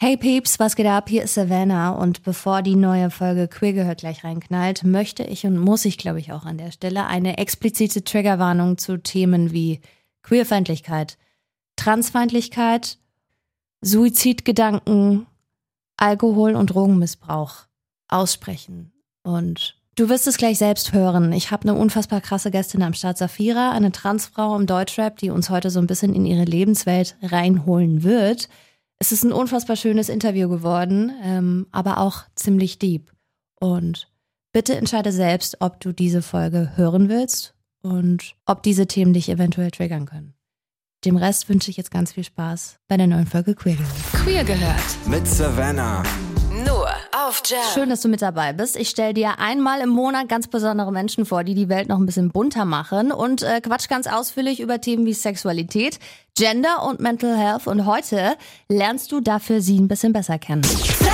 Hey Peeps, was geht ab? Hier ist Savannah und bevor die neue Folge Queer gehört gleich reinknallt, möchte ich und muss ich, glaube ich, auch an der Stelle eine explizite Triggerwarnung zu Themen wie Queerfeindlichkeit, Transfeindlichkeit, Suizidgedanken, Alkohol- und Drogenmissbrauch aussprechen. Und du wirst es gleich selbst hören. Ich habe eine unfassbar krasse Gästin am Start, Safira, eine Transfrau im Deutschrap, die uns heute so ein bisschen in ihre Lebenswelt reinholen wird. Es ist ein unfassbar schönes Interview geworden, aber auch ziemlich deep. Und bitte entscheide selbst, ob du diese Folge hören willst und ob diese Themen dich eventuell triggern können. Dem Rest wünsche ich jetzt ganz viel Spaß bei der neuen Folge Queer gehört. Queer gehört. Mit Savannah. Nur auf Jam. Schön, dass du mit dabei bist. Ich stelle dir einmal im Monat ganz besondere Menschen vor, die die Welt noch ein bisschen bunter machen und quatsch ganz ausführlich über Themen wie Sexualität, Gender und Mental Health. Und heute lernst du dafür sie ein bisschen besser kennen.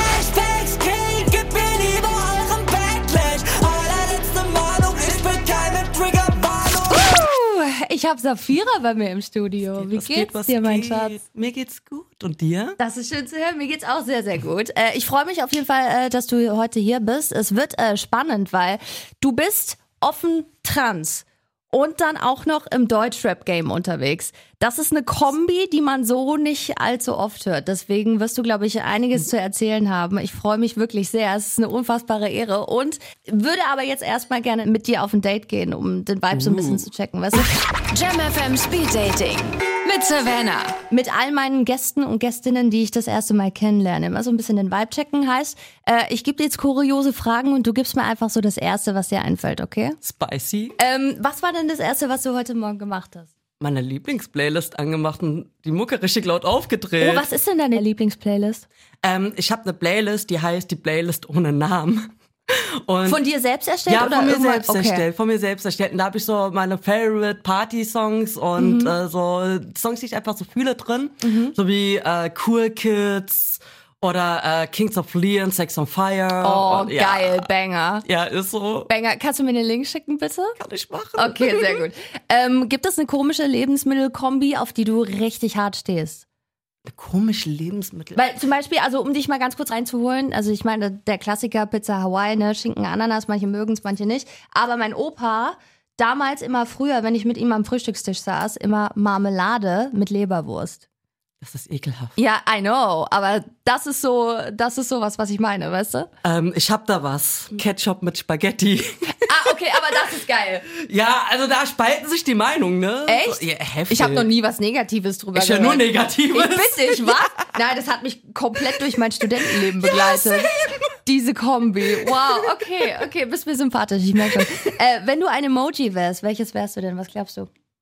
Ich habe Safira bei mir im Studio. Wie geht's dir, mein Schatz? Mir geht's gut. Und dir? Das ist schön zu hören. Mir geht's auch sehr, sehr gut. Ich freue mich auf jeden Fall, dass du heute hier bist. Es wird spannend, weil du bist offen trans und dann auch noch im Deutschrap-Game unterwegs. Das ist eine Kombi, die man so nicht allzu oft hört. Deswegen wirst du, glaube ich, einiges zu erzählen haben. Ich freue mich wirklich sehr. Es ist eine unfassbare Ehre und würde aber jetzt erstmal gerne mit dir auf ein Date gehen, um den Vibe so ein bisschen zu checken, weißt du? Jam FM Speed Dating mit Savannah. Mit all meinen Gästen und Gästinnen, die ich das erste Mal kennenlerne. Immer so ein bisschen den Vibe checken heißt, ich gebe dir jetzt kuriose Fragen und du gibst mir einfach so das Erste, was dir einfällt, okay? Spicy. Was war denn das Erste, was du heute Morgen gemacht hast? Meine Lieblingsplaylist angemacht und die Mucke richtig laut aufgedreht. Oh, was ist denn deine Lieblingsplaylist? Ich habe eine Playlist, die heißt die Playlist ohne Namen. Und Von dir selbst erstellt? ja, oder von mir irgendwann? selbst Okay. erstellt, von mir selbst erstellt. Und da habe ich so meine Favorite Party-Songs und so Songs, die ich einfach so fühle drin. So wie Cool Kids oder Kings of Leon, Sex on Fire. Oh, und, geil, Banger. Ja, ist so. Banger. Kannst du mir den Link schicken, bitte? Kann ich machen. Okay, sehr gut. Gibt es eine komische Lebensmittelkombi, auf die du richtig hart stehst? Komische Lebensmittel. Weil zum Beispiel, also um dich mal ganz kurz reinzuholen, also ich meine, der Klassiker Pizza Hawaii, ne, Schinken, Ananas, manche mögen es, manche nicht. Aber mein Opa, damals immer früher, wenn ich mit ihm am Frühstückstisch saß, immer Marmelade mit Leberwurst. Das ist ekelhaft. Ja, I know, aber das ist so was ich meine, weißt du? Ich hab da was. Ketchup mit Spaghetti. Ah, okay, aber das ist geil. Ja, also da spalten sich die Meinungen, ne? Echt? So, ja, heftig. Ich habe noch nie was Negatives drüber Ich höre gehört. nur Negatives. Ich bitte dich, was? Nein, das hat mich komplett durch mein Studentenleben begleitet. Diese Kombi. Wow, okay, bist mir sympathisch, ich merke schon. Wenn du ein Emoji wärst, welches wärst du denn? Was glaubst du?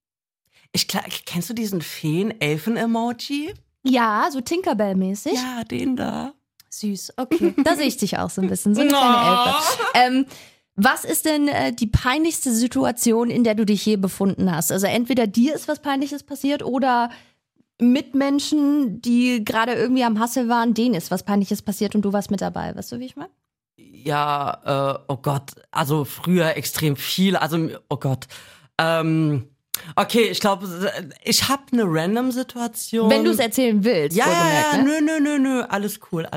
Kennst du diesen Feen-Elfen-Emoji? Ja, so Tinkerbell-mäßig. Ja, den da. Süß, okay. Da sehe ich dich auch so ein bisschen, so eine kleine Elfe. Was ist denn die peinlichste Situation, in der du dich je befunden hast? Also entweder dir ist was Peinliches passiert oder Mitmenschen, die gerade irgendwie am Hustle waren, denen ist was Peinliches passiert und du warst mit dabei. Weißt du, wie ich meine? Ja, oh Gott. Also früher extrem viel. Also, oh Gott. Okay, ich glaube, ich habe eine Random-Situation. Wenn du es erzählen willst. Ja, wohlgemerkt, ne? nö. Alles cool.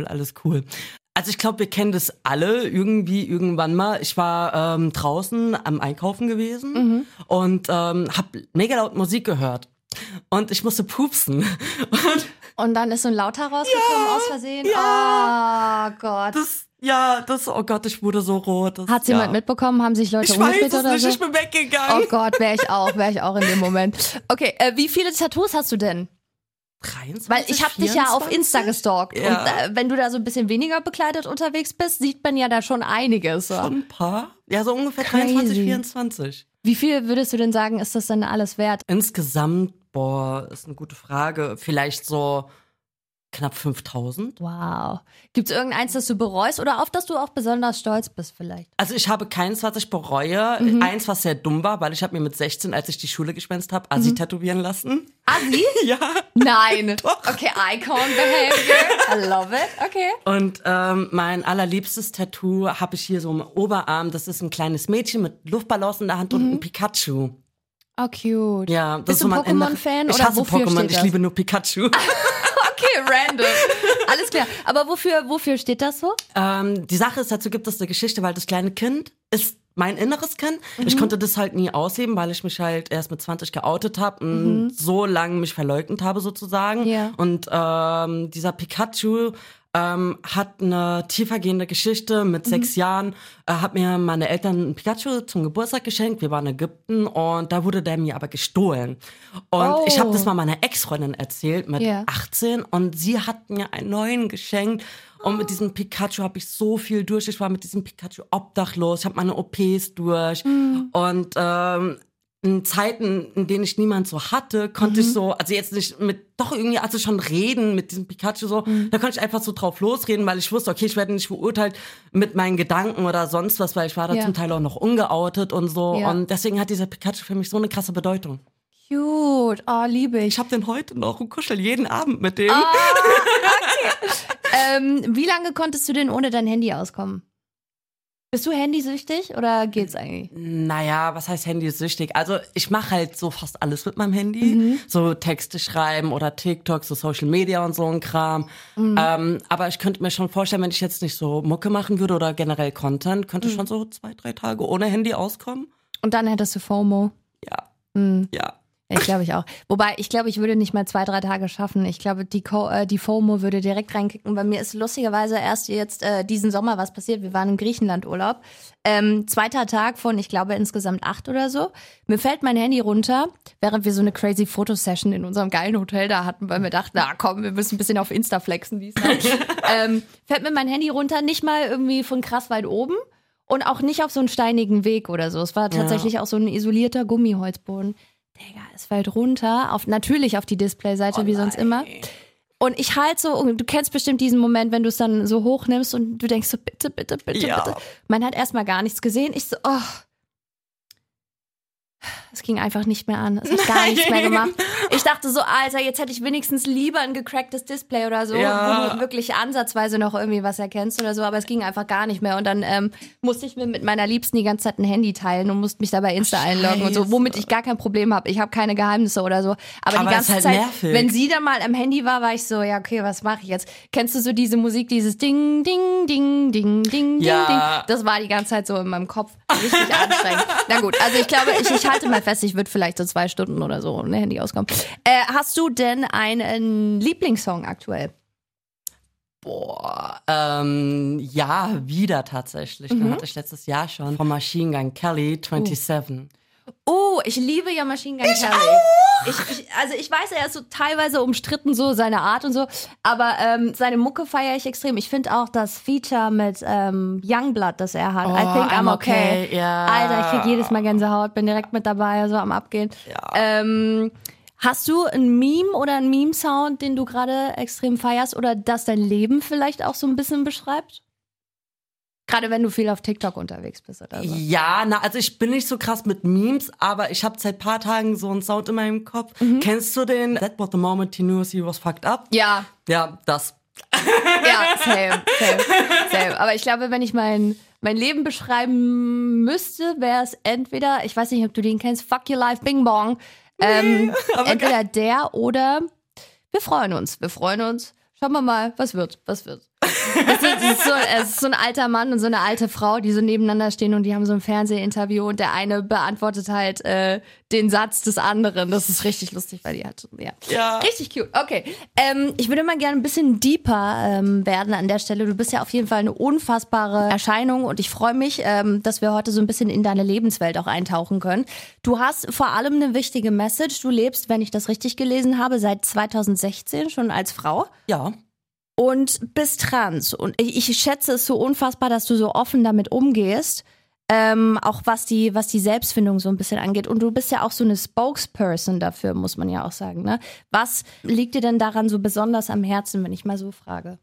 Also ich glaube, wir kennen das alle irgendwie irgendwann mal. Ich war draußen am Einkaufen gewesen und habe mega laut Musik gehört. Und ich musste pupsen. Und dann ist so ein Lauter rausgekommen aus Versehen. Ja. Oh Gott. Oh Gott, ich wurde so rot. Hat's jemand mitbekommen? Haben sich Leute Ich weiß umgedreht es oder nicht, so? ich bin weggegangen. Oh Gott, wäre ich auch in dem Moment. Okay, wie viele Tattoos hast du denn? 23, Weil ich habe dich ja auf 24? Insta gestalkt. Ja. Und wenn du da so ein bisschen weniger bekleidet unterwegs bist, sieht man ja da schon einiges. So. Schon ein paar? Ja, so ungefähr Crazy. 23, 24. Wie viel würdest du denn sagen, ist das denn alles wert? Insgesamt, ist eine gute Frage. Vielleicht so knapp 5.000. Wow. Gibt's irgendeins, das du bereust oder auf das du auch besonders stolz bist vielleicht? Also ich habe keins, was ich bereue. Eins, was sehr dumm war, weil ich habe mir mit 16, als ich die Schule geschwänzt habe, Assi tätowieren lassen. Assi? Ja. Nein. Doch. Okay, Icon Behavior. I love it. Okay. Und mein allerliebstes Tattoo habe ich hier so im Oberarm. Das ist ein kleines Mädchen mit Luftballons in der Hand und ein Pikachu. Oh, cute. Ja, das Bist ist so du mein Pokémon-Fan Ich oder hasse wofür Pokémon, steht ich das? liebe nur Pikachu. Okay, random. Alles klar. Aber wofür steht das so? Die Sache ist, dazu gibt es eine Geschichte, weil das kleine Kind ist mein inneres Kind. Ich konnte das halt nie ausheben, weil ich mich halt erst mit 20 geoutet habe und so lange mich verleugnet habe sozusagen. Ja. Und dieser Pikachu hat eine tiefergehende Geschichte. Mit 6 Jahren hat mir meine Eltern ein Pikachu zum Geburtstag geschenkt. Wir waren in Ägypten und da wurde der mir aber gestohlen. Und ich habe das mal meiner Ex-Freundin erzählt mit 18 und sie hat mir einen neuen geschenkt. Und mit diesem Pikachu habe ich so viel durch. Ich war mit diesem Pikachu obdachlos. Ich habe meine OPs durch. Und in Zeiten, in denen ich niemand so hatte, konnte ich so, also jetzt nicht also schon reden mit diesem Pikachu so, da konnte ich einfach so drauf losreden, weil ich wusste, okay, ich werde nicht beurteilt mit meinen Gedanken oder sonst was, weil ich war da zum Teil auch noch ungeoutet und so. Ja. Und deswegen hat dieser Pikachu für mich so eine krasse Bedeutung. Cute, oh, liebe ich. Ich habe den heute noch und kuschel jeden Abend mit dem. Okay. Wie lange konntest du denn ohne dein Handy auskommen? Bist du handysüchtig oder geht's eigentlich? Naja, was heißt handysüchtig? Also ich mache halt so fast alles mit meinem Handy. So Texte schreiben oder TikTok, so Social Media und so ein Kram. Aber ich könnte mir schon vorstellen, wenn ich jetzt nicht so Mucke machen würde oder generell Content, könnte ich schon so 2-3 Tage ohne Handy auskommen. Und dann hättest du FOMO? Ja. Ja. Ich glaube ich auch. Wobei, ich glaube, ich würde nicht mal 2-3 Tage schaffen. Ich glaube, die FOMO würde direkt reinkicken. Bei mir ist lustigerweise erst jetzt diesen Sommer was passiert. Wir waren im Griechenland-Urlaub. 2. Tag von, ich glaube, insgesamt 8 oder so. Mir fällt mein Handy runter, während wir so eine crazy Fotosession in unserem geilen Hotel da hatten, weil wir dachten, na komm, wir müssen ein bisschen auf Insta flexen. Fällt mir mein Handy runter, nicht mal irgendwie von krass weit oben und auch nicht auf so einen steinigen Weg oder so. Es war tatsächlich auch so ein isolierter Gummiholzboden. Digga, es fällt runter, natürlich auf die Displayseite, wie sonst immer. Und ich halt so, und du kennst bestimmt diesen Moment, wenn du es dann so hochnimmst und du denkst so, bitte, bitte, bitte, bitte. Man hat erstmal gar nichts gesehen. Ich so, es ging einfach nicht mehr an. Es hat gar nichts mehr gemacht. Ich dachte so, Alter, jetzt hätte ich wenigstens lieber ein gecracktes Display oder so, wo du wirklich ansatzweise noch irgendwie was erkennst oder so, aber es ging einfach gar nicht mehr. Und dann musste ich mir mit meiner Liebsten die ganze Zeit ein Handy teilen und musste mich da bei Insta einloggen und so, womit ich gar kein Problem habe. Ich habe keine Geheimnisse oder so. Aber die ganze halt Zeit, nervig. wenn sie dann mal am Handy war ich so, ja, okay, was mache ich jetzt? Kennst du so diese Musik, dieses Ding, Ding, Ding, Ding, Ding, Ding? Das war die ganze Zeit so in meinem Kopf. Richtig anstrengend. Na gut, also ich glaube, ich halte mal fest, ich würde vielleicht so 2 Stunden oder so ohne Handy auskommen. Hast du denn einen Lieblingssong aktuell? Boah, ja, wieder tatsächlich. Den hatte ich letztes Jahr schon. Von Machine Gun Kelly, 27. Ich liebe ja Machine Gun Kelly. Also ich weiß, er ist so teilweise umstritten, so seine Art und so, aber seine Mucke feiere ich extrem. Ich finde auch das Feature mit Youngblood, das er hat. I think I'm okay. Ja. Alter, ich krieg jedes Mal Gänsehaut, bin direkt mit dabei, so am Abgehen. Ja. Hast du ein Meme oder einen Meme-Sound, den du gerade extrem feierst oder das dein Leben vielleicht auch so ein bisschen beschreibt? Gerade wenn du viel auf TikTok unterwegs bist oder so. Ja, also ich bin nicht so krass mit Memes, aber ich habe seit paar Tagen so einen Sound in meinem Kopf. Kennst du den? That was the moment he knew he was fucked up? Ja. Ja, das. Ja, same. Aber ich glaube, wenn ich mein Leben beschreiben müsste, wäre es entweder, ich weiß nicht, ob du den kennst, Fuck Your Life, Bing Bong. Entweder der oder wir freuen uns. Schauen wir mal, was wird. Es ist so ein alter Mann und so eine alte Frau, die so nebeneinander stehen und die haben so ein Fernsehinterview und der eine beantwortet halt den Satz des anderen. Das ist richtig lustig, weil die halt, ja. Richtig cute. Okay, ich würde mal gerne ein bisschen deeper werden an der Stelle. Du bist ja auf jeden Fall eine unfassbare Erscheinung und ich freue mich, dass wir heute so ein bisschen in deine Lebenswelt auch eintauchen können. Du hast vor allem eine wichtige Message. Du lebst, wenn ich das richtig gelesen habe, seit 2016 schon als Frau. Ja. Und bist trans. Und ich schätze es so unfassbar, dass du so offen damit umgehst. Auch was die Selbstfindung so ein bisschen angeht. Und du bist ja auch so eine Spokesperson dafür, muss man ja auch sagen. Ne? Was liegt dir denn daran so besonders am Herzen, wenn ich mal so frage?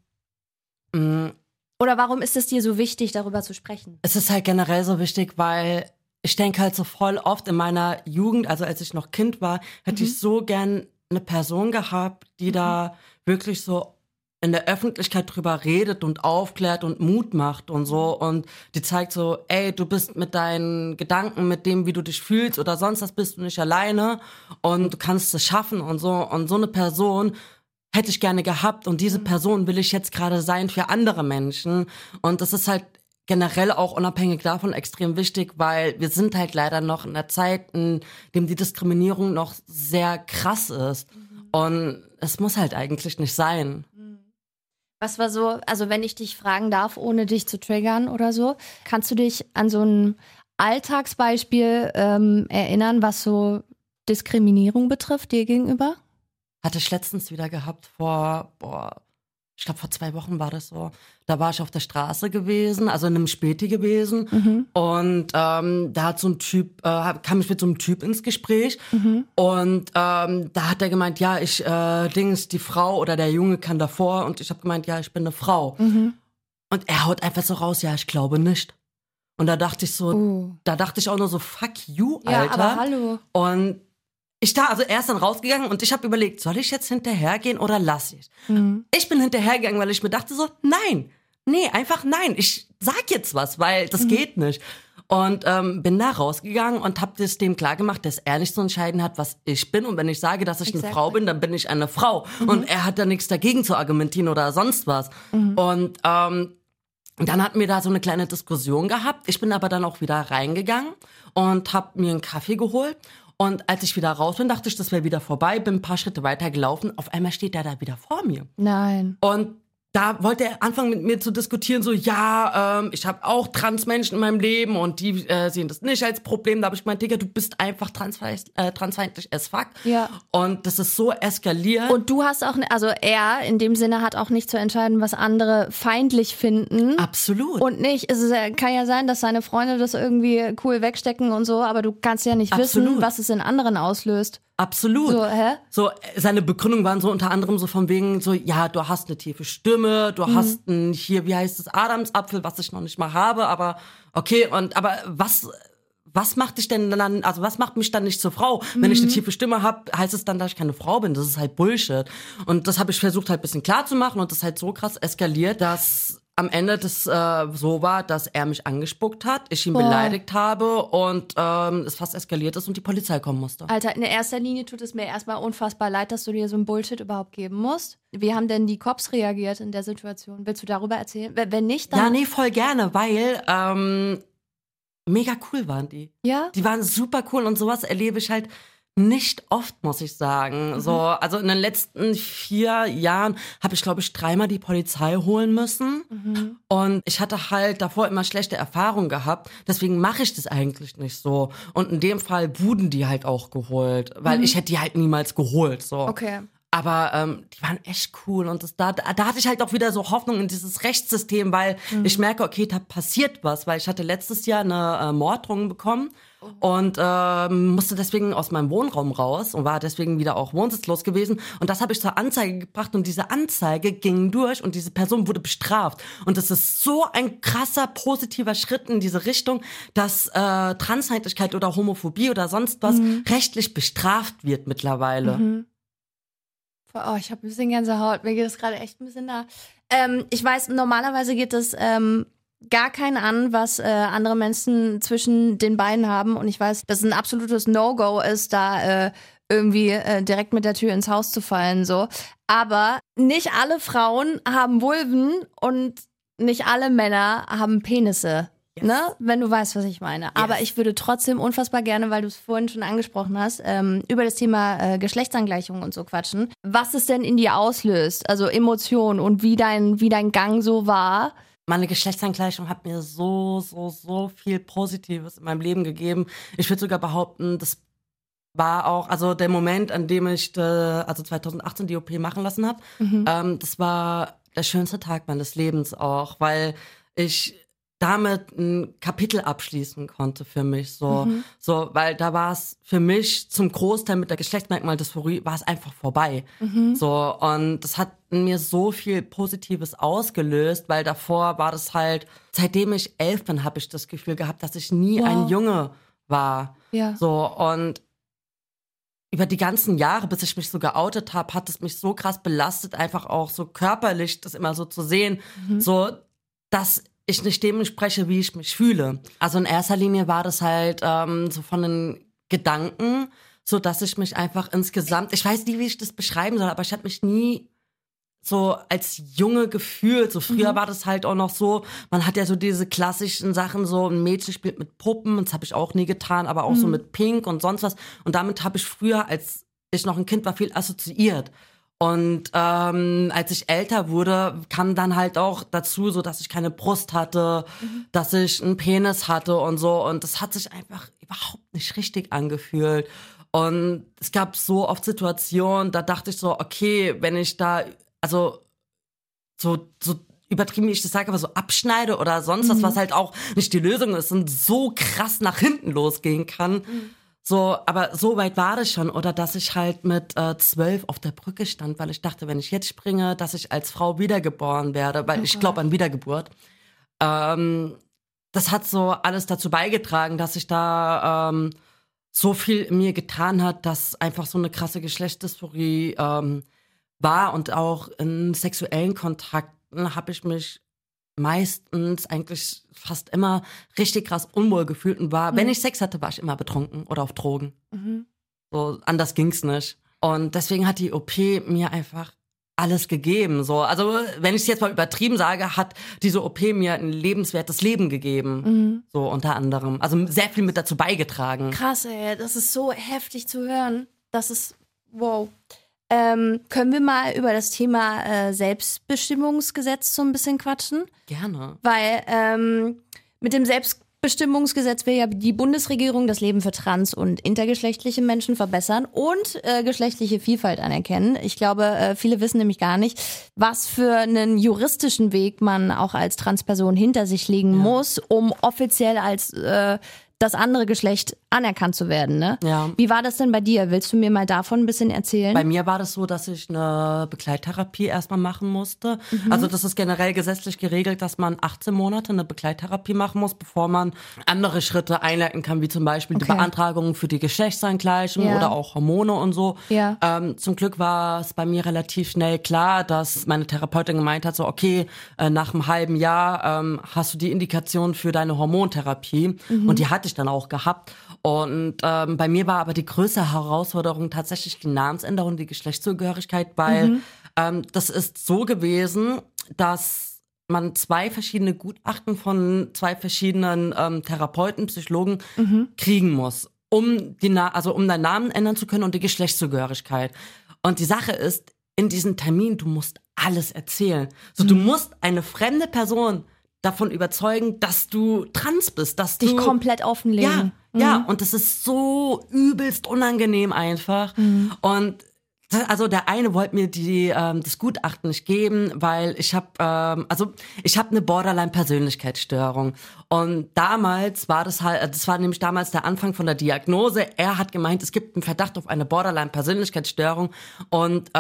Oder warum ist es dir so wichtig, darüber zu sprechen? Es ist halt generell so wichtig, weil ich denke halt so voll oft in meiner Jugend, also als ich noch Kind war, hätte ich so gern eine Person gehabt, die da wirklich so in der Öffentlichkeit drüber redet und aufklärt und Mut macht und so und die zeigt so, ey, du bist mit deinen Gedanken, mit dem, wie du dich fühlst oder sonst was, bist du nicht alleine und du kannst es schaffen und so eine Person hätte ich gerne gehabt und diese Person will ich jetzt gerade sein für andere Menschen. Und das ist halt generell auch unabhängig davon extrem wichtig, weil wir sind halt leider noch in einer Zeit, in dem die Diskriminierung noch sehr krass ist. Und es muss halt eigentlich nicht sein. Was war so, also wenn ich dich fragen darf, ohne dich zu triggern oder so, kannst du dich an so ein Alltagsbeispiel erinnern, was so Diskriminierung betrifft dir gegenüber? Hatte ich letztens wieder gehabt ich glaube vor 2 Wochen war das so. Da war ich auf der Straße gewesen, also in einem Späti gewesen. Und da hat so ein Typ, kam ich mit so einem Typ ins Gespräch. Und da hat er gemeint, ja, die Frau oder der Junge kann davor. Und ich habe gemeint, ja, ich bin eine Frau. Und er haut einfach so raus, ja, ich glaube nicht. Und da dachte ich so, da dachte ich auch nur so, fuck you, Alter. Ja, aber hallo. Und er ist dann rausgegangen und ich habe überlegt, soll ich jetzt hinterhergehen oder lasse ich? Ich bin hinterhergegangen, weil ich mir dachte so, nein, einfach nein. Ich sag jetzt was, weil das geht nicht. Und bin da rausgegangen und habe das dem klargemacht, dass er nicht zu entscheiden hat, was ich bin. Und wenn ich sage, dass ich eine Frau bin, dann bin ich eine Frau. Und er hat da nichts dagegen zu argumentieren oder sonst was. Und dann hatten wir da so eine kleine Diskussion gehabt. Ich bin aber dann auch wieder reingegangen und habe mir einen Kaffee geholt. Und als ich wieder raus bin, dachte ich, das wäre wieder vorbei, bin ein paar Schritte weiter gelaufen. Auf einmal steht er da wieder vor mir. Nein. Und da wollte er anfangen mit mir zu diskutieren, so, ja, ich habe auch Transmenschen in meinem Leben und die sehen das nicht als Problem. Da habe ich gemeint, Digga, du bist einfach transfeindlich as fuck. Ja. Und das ist so eskaliert. Und du hast auch, also er in dem Sinne hat auch nicht zu entscheiden, was andere feindlich finden. Absolut. Und nicht, kann ja sein, dass seine Freunde das irgendwie cool wegstecken und so, aber du kannst ja nicht wissen, was es in anderen auslöst. Absolut. So, hä? So, seine Begründungen waren so unter anderem so von wegen so, ja, du hast eine tiefe Stimme, du hast hier, wie heißt es, Adamsapfel, was ich noch nicht mal habe, aber okay, aber was macht dich denn dann, also was macht mich dann nicht zur Frau? Wenn ich eine tiefe Stimme habe, heißt es dann, dass ich keine Frau bin. Das ist halt Bullshit. Und das habe ich versucht halt ein bisschen klar zu machen und das ist halt so krass eskaliert, dass am Ende das so war, dass er mich angespuckt hat, ich ihn beleidigt habe und es fast eskaliert ist und die Polizei kommen musste. Alter, in erster Linie tut es mir erstmal unfassbar leid, dass du dir so ein Bullshit überhaupt geben musst. Wie haben denn die Cops reagiert in der Situation? Willst du darüber erzählen? Wenn nicht, dann... Ja, nee, voll gerne, weil mega cool waren die. Ja? Die waren super cool und sowas erlebe ich halt nicht oft, muss ich sagen. So, also in den letzten 4 Jahren habe ich, glaube ich, 3-mal die Polizei holen müssen. Und ich hatte halt davor immer schlechte Erfahrungen gehabt. Deswegen mache ich das eigentlich nicht so. Und in dem Fall wurden die halt auch geholt. Weil ich hätte die halt niemals geholt. So. Okay. Aber die waren echt cool und da hatte ich halt auch wieder so Hoffnung in dieses Rechtssystem, weil ich merke, okay, da passiert was, weil ich hatte letztes Jahr eine Morddrohung bekommen und musste deswegen aus meinem Wohnraum raus und war deswegen wieder auch wohnsitzlos gewesen und das habe ich zur Anzeige gebracht und diese Anzeige ging durch und diese Person wurde bestraft und das ist so ein krasser, positiver Schritt in diese Richtung, dass Transfeindlichkeit oder Homophobie oder sonst was rechtlich bestraft wird mittlerweile. Oh, ich habe ein bisschen Gänsehaut. Mir geht es gerade echt ein bisschen nah. Ich weiß, normalerweise geht es gar keinen an, was andere Menschen zwischen den Beinen haben. Und ich weiß, dass es ein absolutes No-Go ist, da irgendwie direkt mit der Tür ins Haus zu fallen. So. Aber nicht alle Frauen haben Vulven und nicht alle Männer haben Penisse. Yes. Ne? Wenn du weißt, was ich meine. Yes. Aber ich würde trotzdem unfassbar gerne, weil du es vorhin schon angesprochen hast, über das Thema Geschlechtsangleichung und so quatschen. Was es denn in dir auslöst, also Emotionen und wie dein Gang so war. Meine Geschlechtsangleichung hat mir so viel Positives in meinem Leben gegeben. Ich würde sogar behaupten, das war auch, also der Moment, an dem ich, also 2018 die OP machen lassen habe, das war der schönste Tag meines Lebens auch, weil ich damit ein Kapitel abschließen konnte für mich, so, weil da war es für mich zum Großteil mit der Geschlechtsmerkmaldysphorie war es einfach vorbei, so, und das hat in mir so viel Positives ausgelöst, weil davor war das halt, seitdem ich 11 bin, habe ich das Gefühl gehabt, dass ich nie ein Junge war, so, und über die ganzen Jahre, bis ich mich so geoutet habe, hat es mich so krass belastet, einfach auch so körperlich das immer so zu sehen, so, dass ich nicht dem spreche, wie ich mich fühle. Also in erster Linie war das halt so von den Gedanken, so dass ich mich einfach insgesamt, ich weiß nie, wie ich das beschreiben soll, aber ich habe mich nie so als Junge gefühlt. So früher war das halt auch noch so, man hat ja so diese klassischen Sachen, so ein Mädchen spielt mit Puppen, das habe ich auch nie getan, aber auch so mit Pink und sonst was. Und damit habe ich früher, als ich noch ein Kind war, viel assoziiert. Und als ich älter wurde, kam dann halt auch dazu, so dass ich keine Brust hatte, dass ich einen Penis hatte und so. Und das hat sich einfach überhaupt nicht richtig angefühlt. Und es gab so oft Situationen, da dachte ich so, okay, wenn ich da, also so übertrieben, wie ich das sage, aber so abschneide oder sonst was halt auch nicht die Lösung ist und so krass nach hinten losgehen kann. So, aber so weit war das schon. Oder dass ich halt mit 12 auf der Brücke stand, weil ich dachte, wenn ich jetzt springe, dass ich als Frau wiedergeboren werde, weil ich glaube an Wiedergeburt. Das hat so alles dazu beigetragen, dass ich da so viel in mir getan hat, dass einfach so eine krasse Geschlechtsdysphorie war. Und auch in sexuellen Kontakten habe ich mich meistens eigentlich fast immer richtig krass unwohl gefühlt und war, wenn ich Sex hatte, war ich immer betrunken oder auf Drogen. So, anders ging's nicht. Und deswegen hat die OP mir einfach alles gegeben. So, also wenn ich es jetzt mal übertrieben sage, hat diese OP mir ein lebenswertes Leben gegeben. So unter anderem. Also sehr viel mit dazu beigetragen. Krass, ey, das ist so heftig zu hören. Das ist, wow. Können wir mal über das Thema Selbstbestimmungsgesetz so ein bisschen quatschen? Gerne. Weil mit dem Selbstbestimmungsgesetz will ja die Bundesregierung das Leben für trans- und intergeschlechtliche Menschen verbessern und geschlechtliche Vielfalt anerkennen. Ich glaube, viele wissen nämlich gar nicht, was für einen juristischen Weg man auch als Transperson hinter sich legen muss, um offiziell als das andere Geschlecht anerkannt zu werden, ne? Ja. Wie war das denn bei dir? Willst du mir mal davon ein bisschen erzählen? Bei mir war das so, dass ich eine Begleittherapie erstmal machen musste. Also das ist generell gesetzlich geregelt, dass man 18 Monate eine Begleittherapie machen muss, bevor man andere Schritte einleiten kann, wie zum Beispiel die Beantragung für die Geschlechtsangleichung oder auch Hormone und so. Ja. Zum Glück war es bei mir relativ schnell klar, dass meine Therapeutin gemeint hat, so okay, nach einem halben Jahr hast du die Indikation für deine Hormontherapie. Und die hatte ich dann auch gehabt. Und bei mir war aber die größte Herausforderung tatsächlich die Namensänderung, die Geschlechtszugehörigkeit, weil das ist so gewesen, dass man 2 verschiedene Gutachten von 2 verschiedenen Therapeuten, Psychologen kriegen muss, um deinen Namen ändern zu können und die Geschlechtszugehörigkeit. Und die Sache ist, in diesem Termin, du musst alles erzählen. So, du musst eine fremde Person davon überzeugen, dass du trans bist, dass Dich du komplett offenlegen. ja, und das ist so übelst unangenehm einfach. Und also der eine wollte mir das Gutachten nicht geben, weil ich habe eine Borderline-Persönlichkeitsstörung. Und damals war das war nämlich damals der Anfang von der Diagnose. Er hat gemeint, es gibt einen Verdacht auf eine Borderline-Persönlichkeitsstörung. Und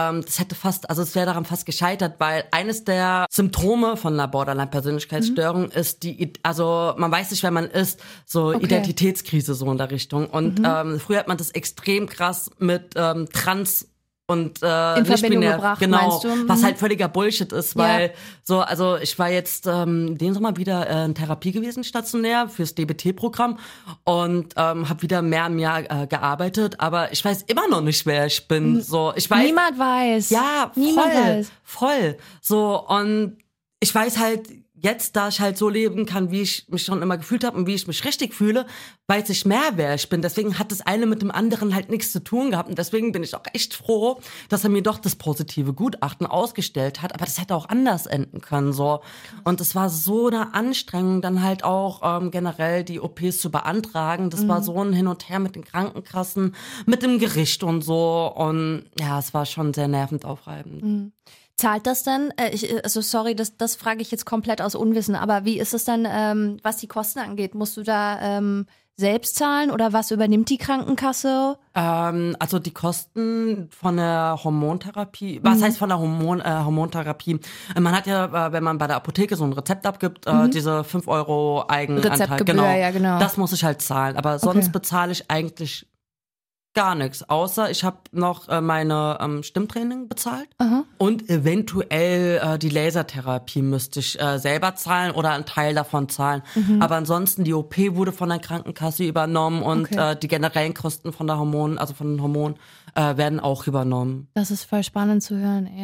es wäre daran fast gescheitert, weil eines der Symptome von einer Borderline-Persönlichkeitsstörung ist man weiß nicht, wer man ist, so Identitätskrise so in der Richtung. Und früher hat man das extrem krass mit Trans und in Verbindung gebracht, meinst du? Was halt völliger Bullshit ist, weil ich war jetzt den Sommer wieder in Therapie gewesen, stationär, fürs DBT-Programm und habe wieder mehr im Jahr gearbeitet, aber ich weiß immer noch nicht, wer ich bin. So, ich weiß, niemand weiß. Ja, niemand weiß. Voll. So, und ich weiß halt jetzt, da ich halt so leben kann, wie ich mich schon immer gefühlt habe und wie ich mich richtig fühle, weiß ich mehr, wer ich bin. Deswegen hat das eine mit dem anderen halt nichts zu tun gehabt. Und deswegen bin ich auch echt froh, dass er mir doch das positive Gutachten ausgestellt hat. Aber das hätte auch anders enden können, so. Und es war so eine Anstrengung, dann halt auch generell die OPs zu beantragen. Das war so ein Hin und Her mit den Krankenkassen, mit dem Gericht und so. Und ja, es war schon sehr nervend aufreibend. Zahlt das dann? Sorry, das frage ich jetzt komplett aus Unwissen, aber wie ist es dann, was die Kosten angeht? Musst du da selbst zahlen oder was übernimmt die Krankenkasse? Also die Kosten von der Hormontherapie, was heißt von der Hormontherapie? Man hat ja, wenn man bei der Apotheke so ein Rezept abgibt, diese 5 € Eigenanteil. Rezeptgebühr, ja, genau. Das muss ich halt zahlen, aber sonst bezahle ich eigentlich gar nichts, außer ich habe noch meine Stimmtraining bezahlt und eventuell die Lasertherapie müsste ich selber zahlen oder einen Teil davon zahlen. Aber ansonsten, die OP wurde von der Krankenkasse übernommen und die generellen Kosten von den Hormonen werden auch übernommen. Das ist voll spannend zu hören, ey.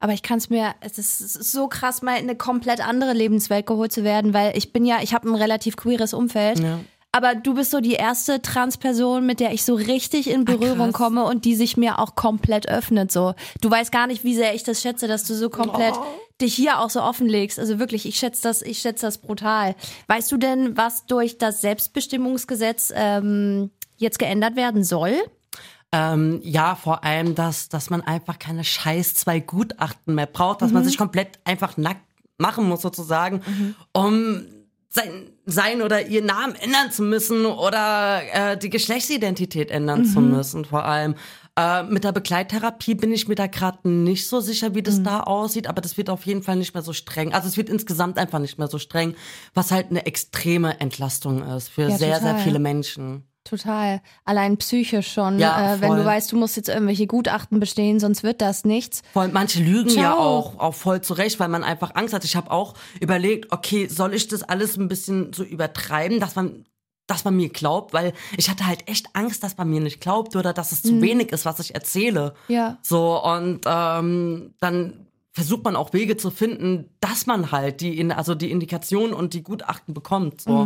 Aber es ist so krass, mal in eine komplett andere Lebenswelt geholt zu werden, weil ich habe ein relativ queeres Umfeld. Ja. Aber du bist so die erste Transperson, mit der ich so richtig in Berührung komme und die sich mir auch komplett öffnet. So, du weißt gar nicht, wie sehr ich das schätze, dass du so komplett dich hier auch so offenlegst. Also wirklich, ich schätze das brutal. Weißt du denn, was durch das Selbstbestimmungsgesetz jetzt geändert werden soll? Ja, vor allem, dass man einfach keine scheiß 2 Gutachten mehr braucht, dass man sich komplett einfach nackt machen muss sozusagen, um sein oder ihren Namen ändern zu müssen oder die Geschlechtsidentität ändern zu müssen vor allem. Mit der Begleittherapie bin ich mir da gerade nicht so sicher, wie das da aussieht, aber das wird auf jeden Fall nicht mehr so streng. Also es wird insgesamt einfach nicht mehr so streng, was halt eine extreme Entlastung ist für sehr, sehr viele Menschen. Total. Allein psychisch schon. Ja, wenn du weißt, du musst jetzt irgendwelche Gutachten bestehen, sonst wird das nichts. Voll, manche lügen ja auch voll zurecht, weil man einfach Angst hat. Ich habe auch überlegt, okay, soll ich das alles ein bisschen so übertreiben, dass man mir glaubt, weil ich hatte halt echt Angst, dass man mir nicht glaubt oder dass es zu wenig ist, was ich erzähle. Ja. So, und dann versucht man auch Wege zu finden, dass man halt die Indikationen und die Gutachten bekommt. So.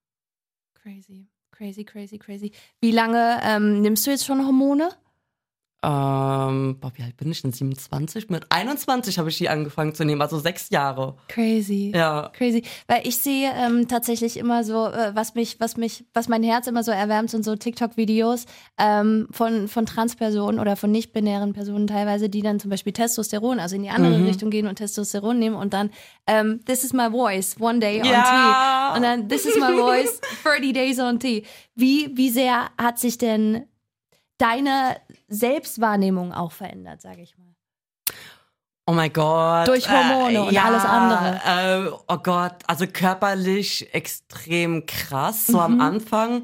Crazy. Wie lange nimmst du jetzt schon Hormone? Wie alt bin ich denn? 27? Mit 21 habe ich die angefangen zu nehmen, also 6 Jahre. Crazy. Ja. Crazy. Weil ich sehe tatsächlich immer so, was mein Herz immer so erwärmt, sind so TikTok-Videos von Transpersonen oder von nicht-binären Personen teilweise, die dann zum Beispiel Testosteron, also in die andere Richtung gehen und Testosteron nehmen und dann this is my voice, one day on T. Und dann this is my voice, 30 days on T. Wie sehr hat sich denn deine Selbstwahrnehmung auch verändert, sage ich mal? Oh mein Gott. Durch Hormone und alles andere. Oh Gott, also körperlich extrem krass, so am Anfang.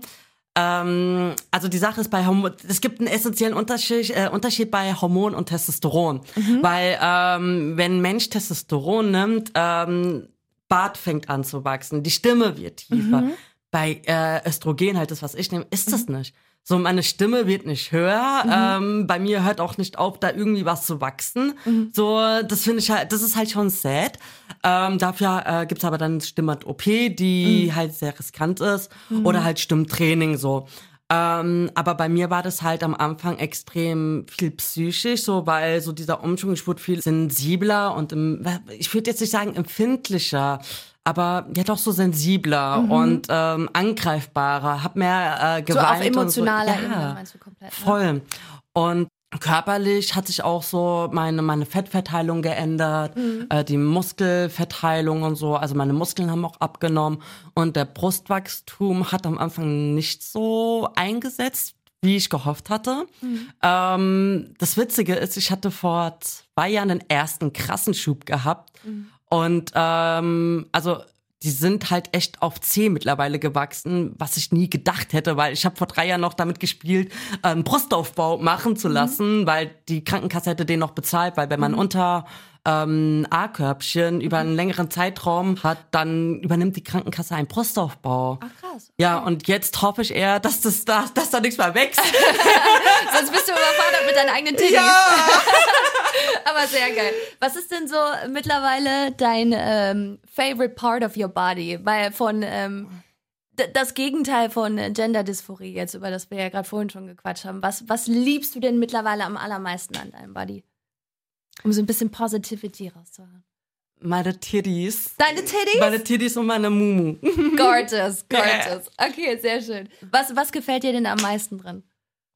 Also die Sache ist es gibt einen essentiellen Unterschied bei Hormon und Testosteron. Weil wenn ein Mensch Testosteron nimmt, Bart fängt an zu wachsen, die Stimme wird tiefer. Bei Östrogen halt das, was ich nehme, ist das nicht. So, meine Stimme wird nicht höher. Bei mir hört auch nicht auf, da irgendwie was zu wachsen. So, das finde ich halt, das ist halt schon sad. Dafür gibt's aber dann Stimmband-OP, die halt sehr riskant ist. Oder halt Stimmtraining, so. Aber bei mir war das halt am Anfang extrem viel psychisch, so, weil so dieser Umschwung, ich wurde viel sensibler und ich würde jetzt nicht sagen empfindlicher, aber ja doch so sensibler und angreifbarer, hab mehr geweint. So auf emotionaler Ebene meinst du komplett. Ne? Voll. Und körperlich hat sich auch so meine Fettverteilung geändert, die Muskelverteilung und so. Also meine Muskeln haben auch abgenommen und der Brustwachstum hat am Anfang nicht so eingesetzt, wie ich gehofft hatte. Das Witzige ist, ich hatte vor 2 Jahren den ersten krassen Schub gehabt. Und also die sind halt echt auf C mittlerweile gewachsen, was ich nie gedacht hätte, weil ich habe vor 3 Jahren noch damit gespielt, Brustaufbau machen zu lassen, weil die Krankenkasse hätte den noch bezahlt, weil wenn man unter A-Körbchen über einen längeren Zeitraum hat, dann übernimmt die Krankenkasse einen Brustaufbau. Ach krass. Okay. Ja, und jetzt hoffe ich eher, dass da nichts mehr wächst. Sonst bist du überfordert mit deinen eigenen Titties. Ja. Aber sehr geil. Was ist denn so mittlerweile dein favorite part of your body? Weil das Gegenteil von Gender-Dysphorie jetzt, über das wir ja gerade vorhin schon gequatscht haben. Was liebst du denn mittlerweile am allermeisten an deinem Body? Um so ein bisschen Positivity rauszuhauen. Meine Titties. Deine Titties? Meine Titties und meine Mumu. Gorgeous. Okay, sehr schön. Was gefällt dir denn am meisten drin?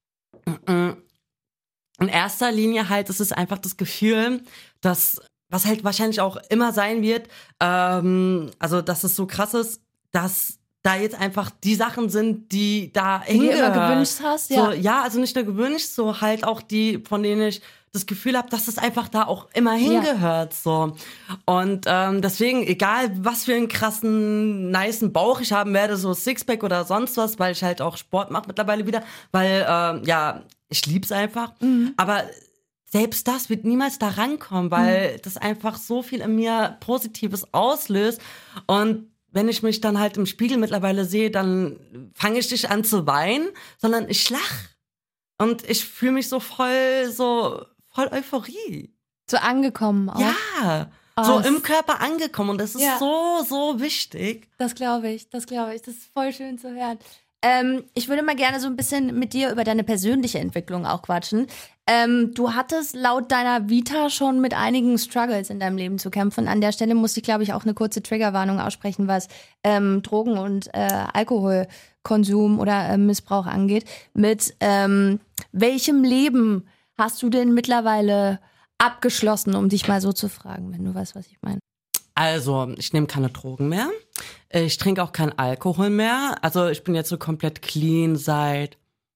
In erster Linie halt, es ist einfach das Gefühl, dass, was halt wahrscheinlich auch immer sein wird, also dass es so krass ist, dass da jetzt einfach die Sachen sind, die da hingehören. Die du immer gewünscht hast, ja. So, ja, also nicht nur gewünscht, so halt auch die, von denen ich das Gefühl habe, dass es einfach da auch immer hingehört, so. Und deswegen, egal was für einen krassen, nicen Bauch ich haben werde, so Sixpack oder sonst was, weil ich halt auch Sport mache mittlerweile wieder, weil, ich lieb's einfach. Aber selbst das wird niemals da rankommen, weil das einfach so viel in mir Positives auslöst. Und wenn ich mich dann halt im Spiegel mittlerweile sehe, dann fange ich nicht an zu weinen, sondern ich lach. Und ich fühle mich so voll Euphorie. So angekommen auch. Ja, so im Körper angekommen und das ist so wichtig. Das glaube ich. Das ist voll schön zu hören. Ich würde mal gerne so ein bisschen mit dir über deine persönliche Entwicklung auch quatschen. Du hattest laut deiner Vita schon mit einigen Struggles in deinem Leben zu kämpfen. An der Stelle musste ich, glaube ich, auch eine kurze Triggerwarnung aussprechen, was Drogen- und Alkoholkonsum oder Missbrauch angeht. Mit welchem Leben hast du denn mittlerweile abgeschlossen, um dich mal so zu fragen, wenn du weißt, was ich meine? Also, ich nehme keine Drogen mehr. Ich trinke auch keinen Alkohol mehr. Also, ich bin jetzt so komplett clean seit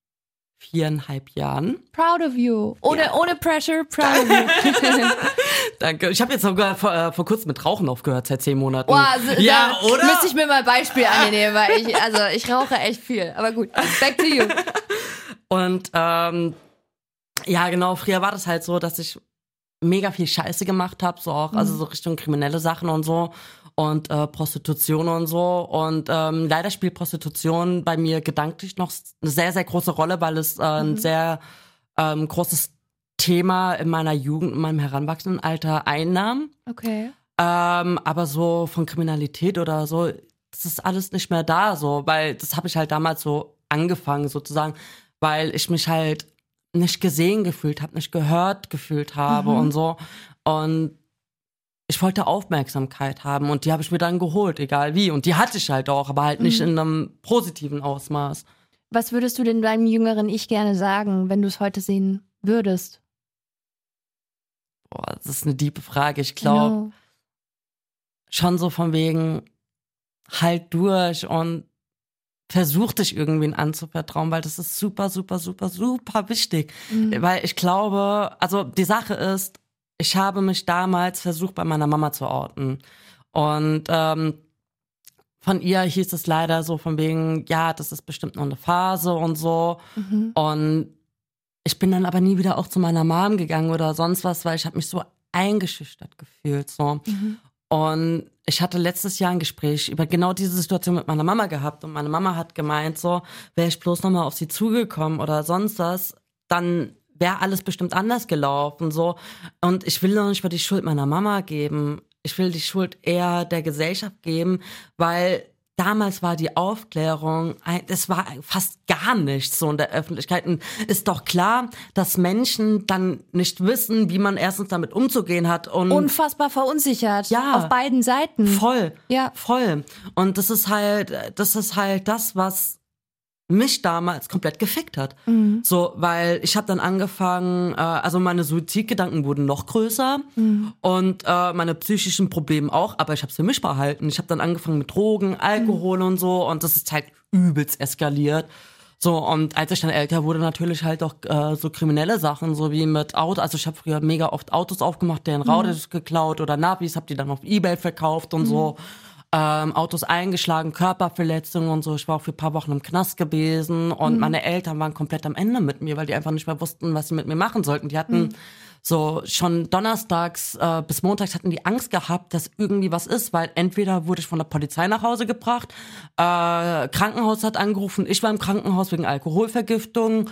4,5 Jahren. Proud of you. Ohne Pressure, proud of you. Danke. Ich habe jetzt sogar vor kurzem mit Rauchen aufgehört, seit 10 Monaten. Boah, ja, oder? Müsste ich mir mal ein Beispiel annehmen, weil ich rauche echt viel. Aber gut, back to you. Und ja, genau, früher war das halt so, dass ich mega viel Scheiße gemacht habe, so auch, also so Richtung kriminelle Sachen und so und Prostitution und so. Und leider spielt Prostitution bei mir gedanklich noch eine sehr, sehr große Rolle, weil es ein sehr großes Thema in meiner Jugend, in meinem heranwachsenden Alter einnahm. Okay. Aber so von Kriminalität oder so, das ist alles nicht mehr da, so, weil das habe ich halt damals so angefangen sozusagen, weil ich mich halt nicht gesehen gefühlt habe, nicht gehört gefühlt habe und so. Und ich wollte Aufmerksamkeit haben und die habe ich mir dann geholt, egal wie. Und die hatte ich halt auch, aber halt nicht in einem positiven Ausmaß. Was würdest du denn deinem jüngeren Ich gerne sagen, wenn du es heute sehen würdest? Boah, das ist eine tiefe Frage. Ich glaube, schon so von wegen, halt durch und versuch dich irgendwen anzuvertrauen, weil das ist super, super, super, super wichtig. Weil ich glaube, also die Sache ist, ich habe mich damals versucht, bei meiner Mama zu outen. Und von ihr hieß es leider so von wegen, ja, das ist bestimmt nur eine Phase und so. Und ich bin dann aber nie wieder auch zu meiner Mom gegangen oder sonst was, weil ich habe mich so eingeschüchtert gefühlt. So. Und ich hatte letztes Jahr ein Gespräch über genau diese Situation mit meiner Mama gehabt und meine Mama hat gemeint, so, wäre ich bloß nochmal auf sie zugekommen oder sonst was, dann wäre alles bestimmt anders gelaufen, so. Und ich will noch nicht mal die Schuld meiner Mama geben. Ich will die Schuld eher der Gesellschaft geben, weil damals war die Aufklärung, es war fast gar nichts so in der Öffentlichkeit. Und ist doch klar, dass Menschen dann nicht wissen, wie man erstens damit umzugehen hat. Und unfassbar verunsichert. Ja, auf beiden Seiten. Voll. Ja. Voll. Und das ist halt das, was mich damals komplett gefickt hat. So, weil ich habe dann angefangen, also meine Suizidgedanken wurden noch größer und meine psychischen Probleme auch, aber ich habe es für mich behalten. Ich habe dann angefangen mit Drogen, Alkohol und so und das ist halt übelst eskaliert. So, und als ich dann älter wurde, natürlich halt auch so kriminelle Sachen, so wie mit Autos. Also ich habe früher mega oft Autos aufgemacht, deren Autos geklaut oder Navis, habe die dann auf eBay verkauft und so. Autos eingeschlagen, Körperverletzungen und so. Ich war auch für ein paar Wochen im Knast gewesen und meine Eltern waren komplett am Ende mit mir, weil die einfach nicht mehr wussten, was sie mit mir machen sollten. Die hatten so schon donnerstags bis montags hatten die Angst gehabt, dass irgendwie was ist, weil entweder wurde ich von der Polizei nach Hause gebracht, Krankenhaus hat angerufen, ich war im Krankenhaus wegen Alkoholvergiftung,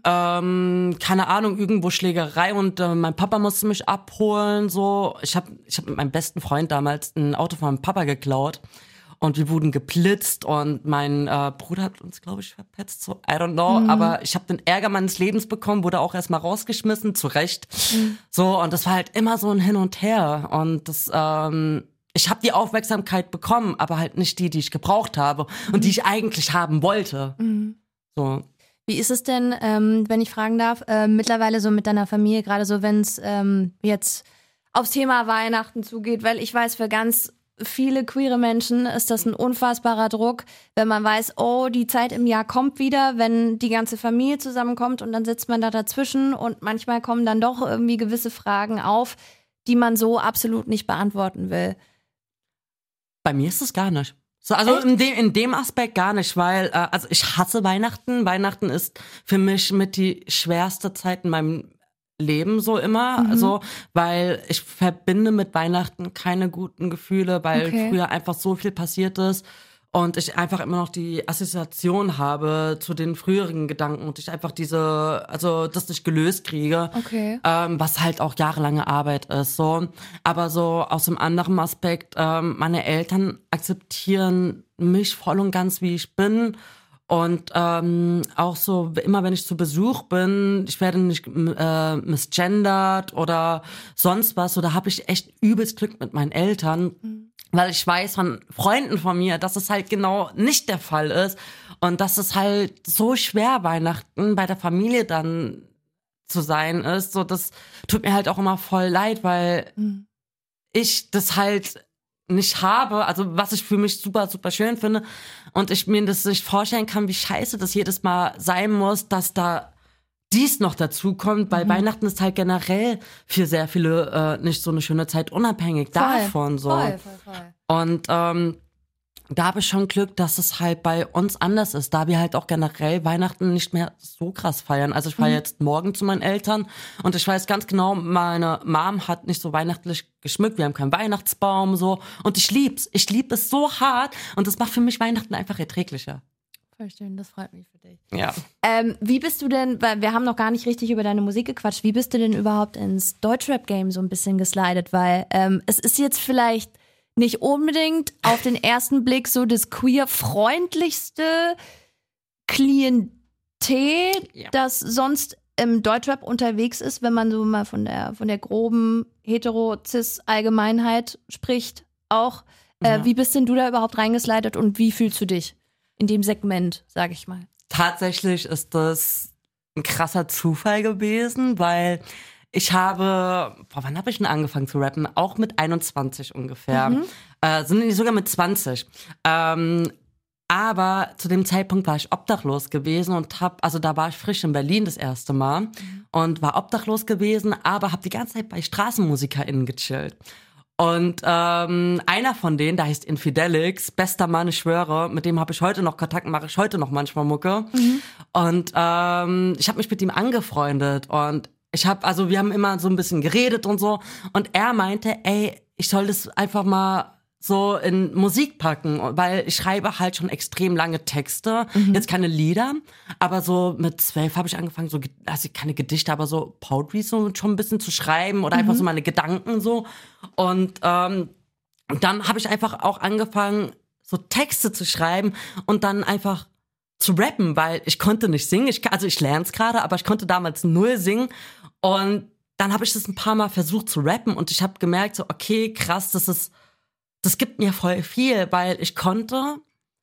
keine Ahnung, irgendwo Schlägerei und mein Papa musste mich abholen, so. Ich hab mit meinem besten Freund damals ein Auto von meinem Papa geklaut. Und wir wurden geblitzt und mein Bruder hat uns, glaube ich, verpetzt, so, I don't know. Aber ich habe den Ärger meines Lebens bekommen, wurde auch erstmal rausgeschmissen, zu Recht. So, und das war halt immer so ein Hin und Her. Und das, ich habe die Aufmerksamkeit bekommen, aber halt nicht die ich gebraucht habe und die ich eigentlich haben wollte. So. Wie ist es denn, wenn ich fragen darf, mittlerweile so mit deiner Familie, gerade so, wenn es jetzt aufs Thema Weihnachten zugeht, weil ich weiß, für ganz viele queere Menschen ist das ein unfassbarer Druck, wenn man weiß, oh, die Zeit im Jahr kommt wieder, wenn die ganze Familie zusammenkommt und dann sitzt man da dazwischen und manchmal kommen dann doch irgendwie gewisse Fragen auf, die man so absolut nicht beantworten will. Bei mir ist es gar nicht. So, also in dem Aspekt gar nicht, weil also ich hasse Weihnachten. Weihnachten ist für mich mit die schwerste Zeit in meinem Leben so immer, so, weil ich verbinde mit Weihnachten keine guten Gefühle, weil früher einfach so viel passiert ist und ich einfach immer noch die Assoziation habe zu den früheren Gedanken und ich einfach das nicht gelöst kriege, was halt auch jahrelange Arbeit ist, so. Aber so aus dem anderen Aspekt, meine Eltern akzeptieren mich voll und ganz, wie ich bin. Und auch so, immer wenn ich zu Besuch bin, ich werde nicht misgendert oder sonst was. So, da habe ich echt übelst Glück mit meinen Eltern, weil ich weiß von Freunden von mir, dass es halt genau nicht der Fall ist. Und dass es halt so schwer, Weihnachten bei der Familie dann zu sein ist. So, das tut mir halt auch immer voll leid, weil ich das halt nicht habe, also was ich für mich super, super schön finde und ich mir das nicht vorstellen kann, wie scheiße das jedes Mal sein muss, dass da dies noch dazu kommt, weil Weihnachten ist halt generell für sehr viele nicht so eine schöne Zeit, unabhängig davon. So. Voll. Und da habe ich schon Glück, dass es halt bei uns anders ist, da wir halt auch generell Weihnachten nicht mehr so krass feiern. Also ich fahre jetzt morgen zu meinen Eltern und ich weiß ganz genau, meine Mom hat nicht so weihnachtlich geschmückt, wir haben keinen Weihnachtsbaum so und ich lieb's. Ich lieb es so hart und das macht für mich Weihnachten einfach erträglicher. Verstehen, das freut mich für dich. Ja. Wie bist du denn, weil wir haben noch gar nicht richtig über deine Musik gequatscht, wie bist du denn überhaupt ins Deutschrap-Game so ein bisschen geslidet? Weil es ist jetzt vielleicht nicht unbedingt auf den ersten Blick so das queer-freundlichste Klientel, das sonst im Deutschrap unterwegs ist, wenn man so mal von der groben Hetero-Cis-Allgemeinheit spricht auch. Wie bist denn du da überhaupt reingeslidet und wie fühlst du dich in dem Segment, sag ich mal? Tatsächlich ist das ein krasser Zufall gewesen, weil ich habe, wann habe ich denn angefangen zu rappen? Auch mit 21 ungefähr. Sind sogar mit 20. Aber zu dem Zeitpunkt war ich obdachlos gewesen und da war ich frisch in Berlin das erste Mal und war obdachlos gewesen, aber habe die ganze Zeit bei StraßenmusikerInnen gechillt. Und einer von denen, der heißt Infidelix, bester Mann, ich schwöre, mit dem habe ich heute noch Kontakt, mache ich heute noch manchmal Mucke. Und ich habe mich mit ihm angefreundet und wir haben immer so ein bisschen geredet und so. Und er meinte, ey, ich soll das einfach mal so in Musik packen, weil ich schreibe halt schon extrem lange Texte. Jetzt keine Lieder, aber so mit 12 habe ich angefangen, also keine Gedichte, aber so Poetry so schon ein bisschen zu schreiben oder einfach so meine Gedanken so. Und dann habe ich einfach auch angefangen, so Texte zu schreiben und dann einfach zu rappen, weil ich konnte nicht singen. Ich lerne es gerade, aber ich konnte damals null singen. Und dann habe ich das ein paar Mal versucht zu rappen und ich habe gemerkt, so okay, krass, das gibt mir voll viel, weil ich konnte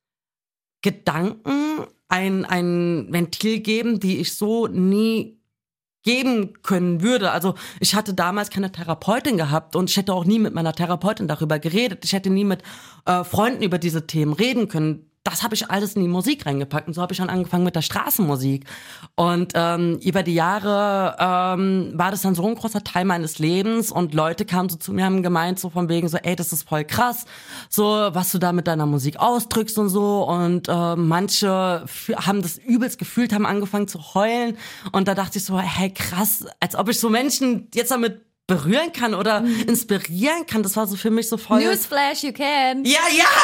Gedanken ein Ventil geben, die ich so nie geben können würde. Also ich hatte damals keine Therapeutin gehabt und ich hätte auch nie mit meiner Therapeutin darüber geredet. Ich hätte nie mit Freunden über diese Themen reden können. Das habe ich alles in die Musik reingepackt und so habe ich dann angefangen mit der Straßenmusik. Und über die Jahre war das dann so ein großer Teil meines Lebens und Leute kamen so zu mir und haben gemeint, so von wegen so, ey, das ist voll krass, so was du da mit deiner Musik ausdrückst und so. Und manche haben das übelst gefühlt, haben angefangen zu heulen und da dachte ich so, hey, krass, als ob ich so Menschen jetzt damit berühren kann oder inspirieren kann. Das war so für mich so voll... Newsflash, you can. Ja!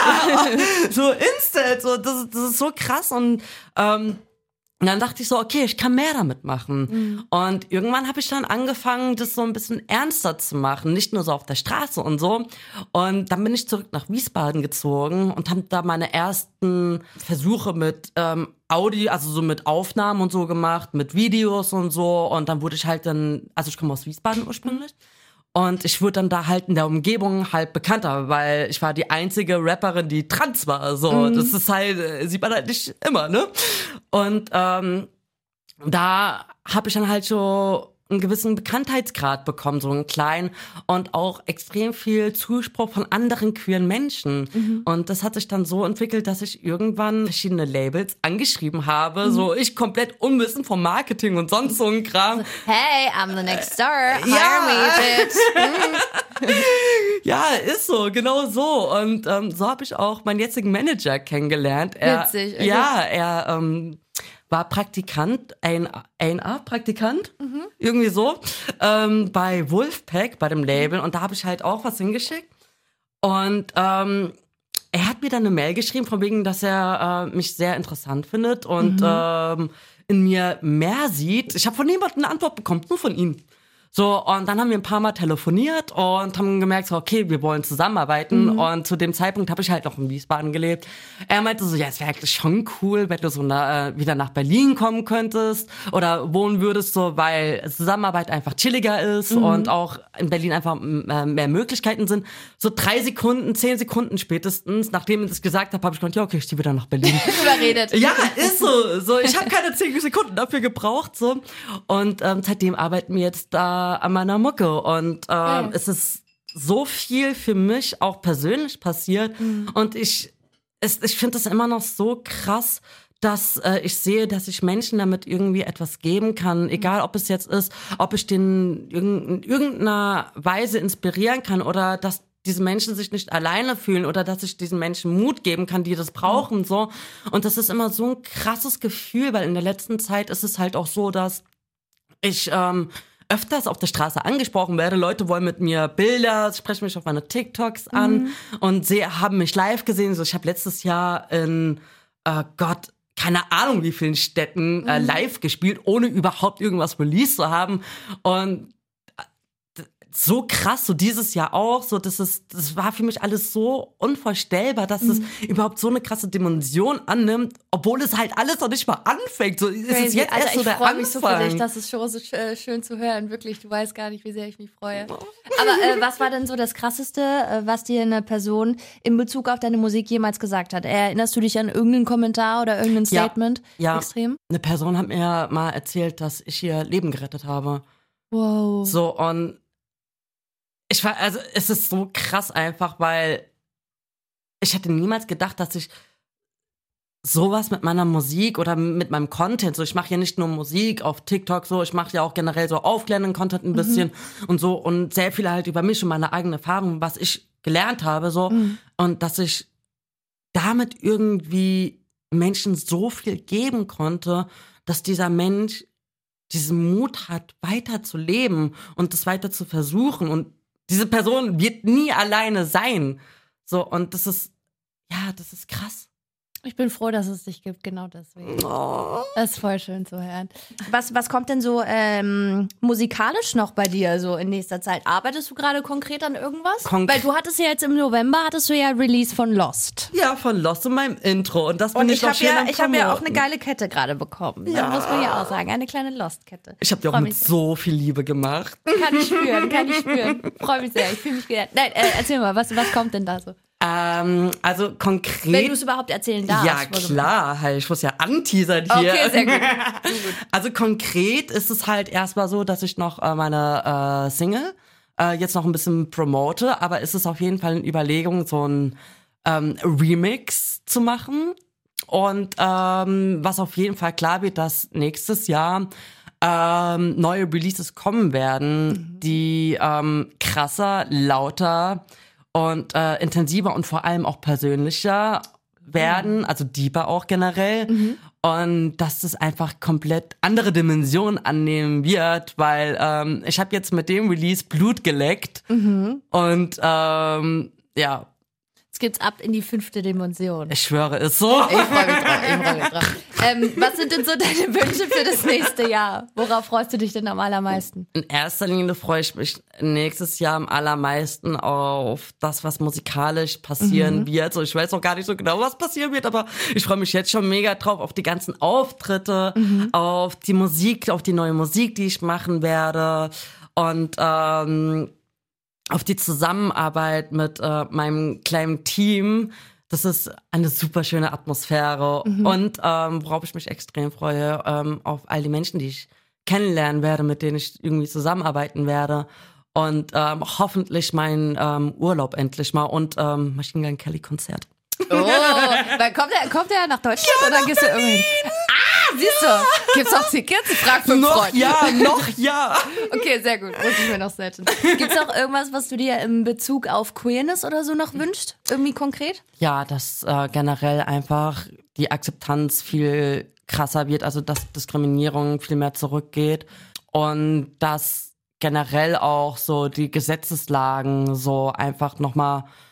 So instant. So, das ist so krass. Und dann dachte ich so, okay, ich kann mehr damit machen. Und irgendwann habe ich dann angefangen, das so ein bisschen ernster zu machen. Nicht nur so auf der Straße und so. Und dann bin ich zurück nach Wiesbaden gezogen und habe da meine ersten Versuche mit Audio, also so mit Aufnahmen und so gemacht, mit Videos und so. Und dann wurde ich halt also ich komme aus Wiesbaden ursprünglich. Und ich wurde dann da halt in der Umgebung halt bekannter, weil ich war die einzige Rapperin, die trans war. So, das ist halt, sieht man halt nicht immer, ne? Und da habe ich dann halt so einen gewissen Bekanntheitsgrad bekommen, so einen kleinen und auch extrem viel Zuspruch von anderen queeren Menschen. Und das hat sich dann so entwickelt, dass ich irgendwann verschiedene Labels angeschrieben habe, so ich komplett unwissend vom Marketing und sonst so ein Kram. Hey, I'm the next star, hire me, bitch. Ja, ist so, genau so. Und so habe ich auch meinen jetzigen Manager kennengelernt. Witzig. Okay. Ja, er war Praktikant, A&R-Praktikant, irgendwie so, bei Wolfpack, bei dem Label. Und da habe ich halt auch was hingeschickt. Und er hat hat mir dann eine Mail geschrieben, von wegen, dass er mich sehr interessant findet und in mir mehr sieht. Ich habe von niemandem eine Antwort bekommen, nur von ihm. So, und dann haben wir ein paar Mal telefoniert und haben gemerkt, so, okay, wir wollen zusammenarbeiten. Und zu dem Zeitpunkt habe ich halt noch in Wiesbaden gelebt. Er meinte so, ja, es wäre eigentlich schon cool, wenn du so wieder nach Berlin kommen könntest oder wohnen würdest, so, weil Zusammenarbeit einfach chilliger ist und auch in Berlin einfach mehr Möglichkeiten sind. So 3 Sekunden, 10 Sekunden spätestens, nachdem ich das gesagt habe, habe ich gedacht, ja, okay, ich ziehe wieder nach Berlin. Überredet. Ja, ist so. So, ich habe keine 10 Sekunden dafür gebraucht, so. Und seitdem arbeiten wir jetzt da an meiner Mucke und es ist so viel für mich auch persönlich passiert und ich finde es immer noch so krass, dass ich sehe, dass ich Menschen damit irgendwie etwas geben kann, egal ob es jetzt ist, ob ich den in irgendeiner Weise inspirieren kann oder dass diese Menschen sich nicht alleine fühlen oder dass ich diesen Menschen Mut geben kann, die das brauchen, so. Und das ist immer so ein krasses Gefühl, weil in der letzten Zeit ist es halt auch so, dass ich öfters auf der Straße angesprochen werde. Leute wollen mit mir Bilder, sprechen mich auf meine TikToks an und haben mich live gesehen. So, ich habe letztes Jahr in keine Ahnung wie vielen Städten live gespielt, ohne überhaupt irgendwas released zu haben. Und so krass, so dieses Jahr auch, so das war für mich alles so unvorstellbar, dass es überhaupt so eine krasse Dimension annimmt, obwohl es halt alles noch nicht mal anfängt. So ist es jetzt erst so der Anfang. Ich freue mich so für dich, das ist schon so schön zu hören, wirklich. Du weißt gar nicht, wie sehr ich mich freue. Aber was war denn so das Krasseste, was dir eine Person in Bezug auf deine Musik jemals gesagt hat? Erinnerst du dich an irgendeinen Kommentar oder irgendein Statement? Ja, extrem? Eine Person hat mir mal erzählt, dass ich ihr Leben gerettet habe. Wow. So, und es ist so krass einfach, weil ich hätte niemals gedacht, dass ich sowas mit meiner Musik oder mit meinem Content, so ich mache ja nicht nur Musik auf TikTok, so ich mache ja auch generell so aufklärenden Content ein bisschen und so und sehr viel halt über mich und meine eigene Erfahrung, was ich gelernt habe, so und dass ich damit irgendwie Menschen so viel geben konnte, dass dieser Mensch diesen Mut hat, weiter zu leben und das weiter zu versuchen und diese Person wird nie alleine sein. So, und das ist krass. Ich bin froh, dass es dich gibt, genau deswegen. Oh. Das ist voll schön zu hören. Was kommt denn so musikalisch noch bei dir so in nächster Zeit? Arbeitest du gerade konkret an irgendwas? Weil du hattest ja jetzt im November, Release von Lost. Ja, von Lost in meinem Intro. Und das bin ich auch schön am Ich habe ja auch eine geile Kette gerade bekommen. Ja. Muss man ja auch sagen, eine kleine Lost-Kette. Ich habe die auch mit so viel Liebe gemacht. Kann ich spüren. Freue mich sehr, ich fühle mich geehrt. Nein, erzähl mal, was kommt denn da so? Also konkret. Wenn du es überhaupt erzählen darfst. Ja, klar, halt, ich muss ja anteasern hier. Okay, sehr gut. Also konkret ist es halt erstmal so, dass ich noch meine Single jetzt noch ein bisschen promote, aber ist es auf jeden Fall eine Überlegung, so ein Remix zu machen. Und was auf jeden Fall klar wird, dass nächstes Jahr neue Releases kommen werden, die krasser, lauter und intensiver und vor allem auch persönlicher werden, also deeper auch generell. Und dass das einfach komplett andere Dimensionen annehmen wird, weil ich habe jetzt mit dem Release Blut geleckt und ja. Jetzt geht's ab in die 5. Dimension. Ich schwöre es so. Ich freue mich drauf. Was sind denn so deine Wünsche für das nächste Jahr? Worauf freust du dich denn am allermeisten? In erster Linie freue ich mich nächstes Jahr am allermeisten auf das, was musikalisch passieren wird. So, ich weiß auch gar nicht so genau, was passieren wird, aber ich freue mich jetzt schon mega drauf, auf die ganzen Auftritte, auf die Musik, auf die neue Musik, die ich machen werde und auf die Zusammenarbeit mit meinem kleinen Team. Das ist eine super schöne Atmosphäre. Und worauf ich mich extrem freue, auf all die Menschen, die ich kennenlernen werde, mit denen ich irgendwie zusammenarbeiten werde. Und hoffentlich meinen Urlaub endlich mal und Machine Gun Kelly Konzert. Oh, weil kommt er nach Deutschland oder gehst du irgendwo hin? Siehst du, gibt's auch Tickets? Frag für Noch ja. Okay, sehr gut, muss ich mir noch setzen. Gibt's auch irgendwas, was du dir in Bezug auf Queerness oder so noch wünschst? Irgendwie konkret? Ja, dass generell einfach die Akzeptanz viel krasser wird, also dass Diskriminierung viel mehr zurückgeht und dass generell auch so die Gesetzeslagen so einfach nochmal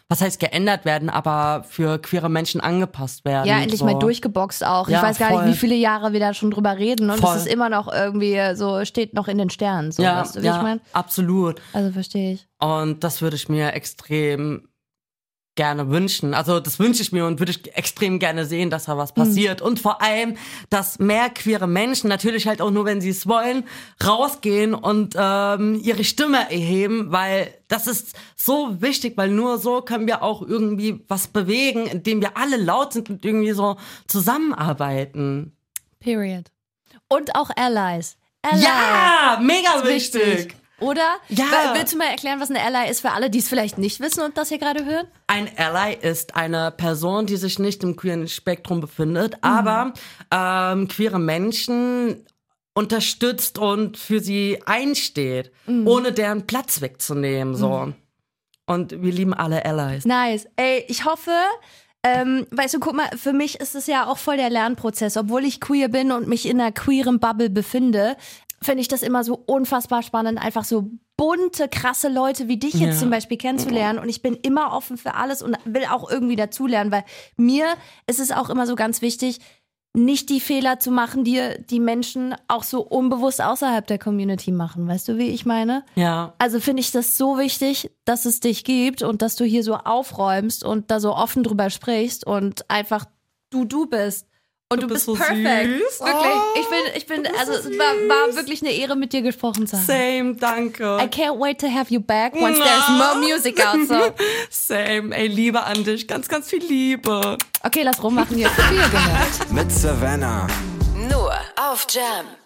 was heißt geändert werden, aber für queere Menschen angepasst werden. Ja, endlich mal durchgeboxt auch. Ja, ich weiß gar voll. nicht, wie viele Jahre wir da schon drüber reden und Voll. es ist immer noch irgendwie so, steht noch in den Sternen. So, Ja, weißt du, wie ich meine? absolut. Also verstehe ich. Und das würde ich mir extrem gerne wünschen. Also das wünsche ich mir und würde ich extrem gerne sehen, dass da was passiert. Und vor allem, dass mehr queere Menschen, natürlich halt auch nur, wenn sie es wollen, rausgehen und ihre Stimme erheben, weil das ist so wichtig, weil nur so können wir auch irgendwie was bewegen, indem wir alle laut sind und irgendwie so zusammenarbeiten. Period. Und auch Allies. Ja, mega wichtig. Oder? Ja. Willst du mal erklären, was eine Ally ist für alle, die es vielleicht nicht wissen und das hier gerade hören? Ein Ally ist eine Person, die sich nicht im queeren Spektrum befindet, aber queere Menschen unterstützt und für sie einsteht, ohne deren Platz wegzunehmen. So. Und wir lieben alle Allies. Nice. Ey, ich hoffe, weißt du, guck mal, für mich ist es ja auch voll der Lernprozess. Obwohl ich queer bin und mich in einer queeren Bubble befinde, finde ich das immer so unfassbar spannend, einfach so bunte, krasse Leute wie dich jetzt zum Beispiel kennenzulernen. Und ich bin immer offen für alles und will auch irgendwie dazulernen, weil mir ist es auch immer so ganz wichtig, nicht die Fehler zu machen, die Menschen auch so unbewusst außerhalb der Community machen. Weißt du, wie ich meine? Ja. Also finde ich das so wichtig, dass es dich gibt und dass du hier so aufräumst und da so offen drüber sprichst und einfach du bist. Und du bist so perfekt. süß. Wirklich. Ich bin, also es war wirklich eine Ehre, mit dir gesprochen zu haben. Same, danke. I can't wait to have you back once there's more music out. So. Same, ey, Liebe an dich. Ganz, ganz viel Liebe. Okay, lass rummachen. Jetzt viel gehört. Mit Savannah. Nur auf Jam.